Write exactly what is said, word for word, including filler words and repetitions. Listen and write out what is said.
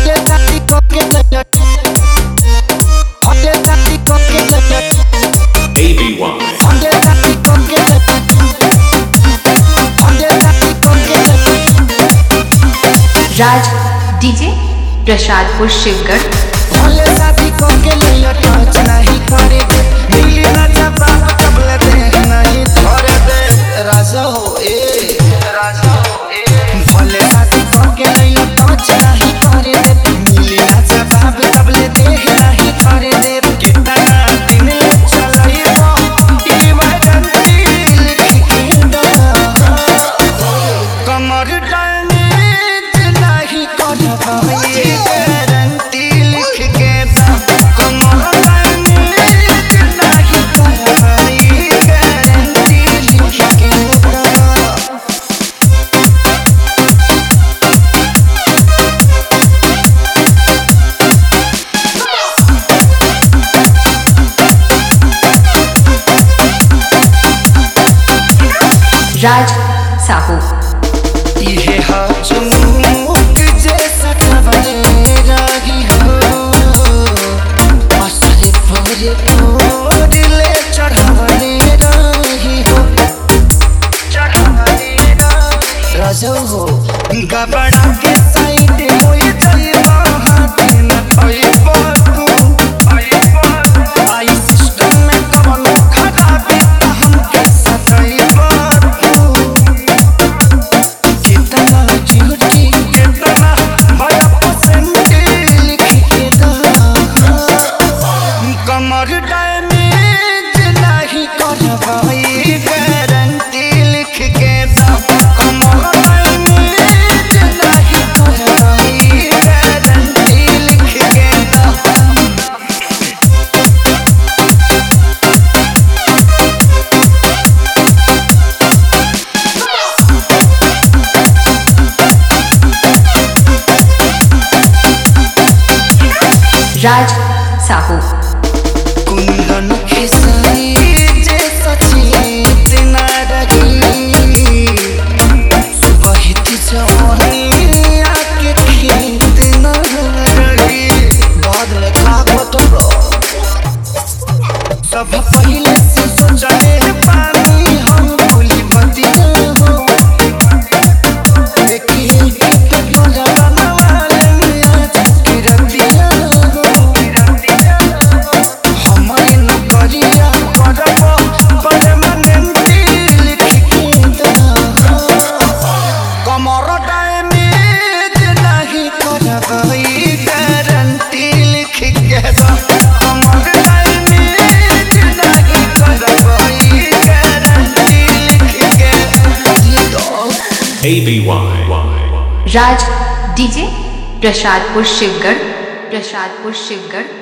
A B Y Raj DJ Prasadpur Shivgarh. Bhole शादी को के लिए टच नहीं करे दे, मिली ना जवाब कबले दे नहीं थोड़े दे। राजा हो ए राजा हो ए भोले शादी को के लिए टच नहीं करे दे, मिली ना जवाब कबले दे नहीं थोड़े दे। कितना दिन चलाई वो इमरजेंसी लिख के दो, कमर डैमेज नहीं कर पाए गारंटी लिख के दो, कमर डैमेज नहीं कर पाए गारंटी लिख के दो। राज साहू ये चुमुक जैसा खबरे रही हो, असरे पूरे पूरे ले चढ़ावने रही हो, चढ़ावने रही राजो हो। गबड़ा के साइड मोए जाइबा हाथ न थोइबा तू, आई सिस्टम में कवन खराबी हमके सताइबा तू। कितना झूठी कितना भया पसंद लिख के दो, कमर डैमेज नहीं कर पाई गारंटी लिख के दो, कमर डैमेज नहीं कर पाई गारंटी लिख के दो। राज साहू कुंदन खेसारी जैसा चीज न रही, सुबहित जवानी आके खेत न रही। बाद में खाबो तो रो सब पहले से सोचले पानी हम भूली बतिया हो, देखिए के बड़ा बनवाले आज की रतिया हो। हमारे न करिया करबो परमानेंट लिख के दो, कमर डैमेज नहीं करबई गारंटी लिख के दो, कमर डैमेज नहीं करबई गारंटी लिख के दो। A B Y Raj DJ Prasadpur Shivgarh. Prasadpur Shivgarh.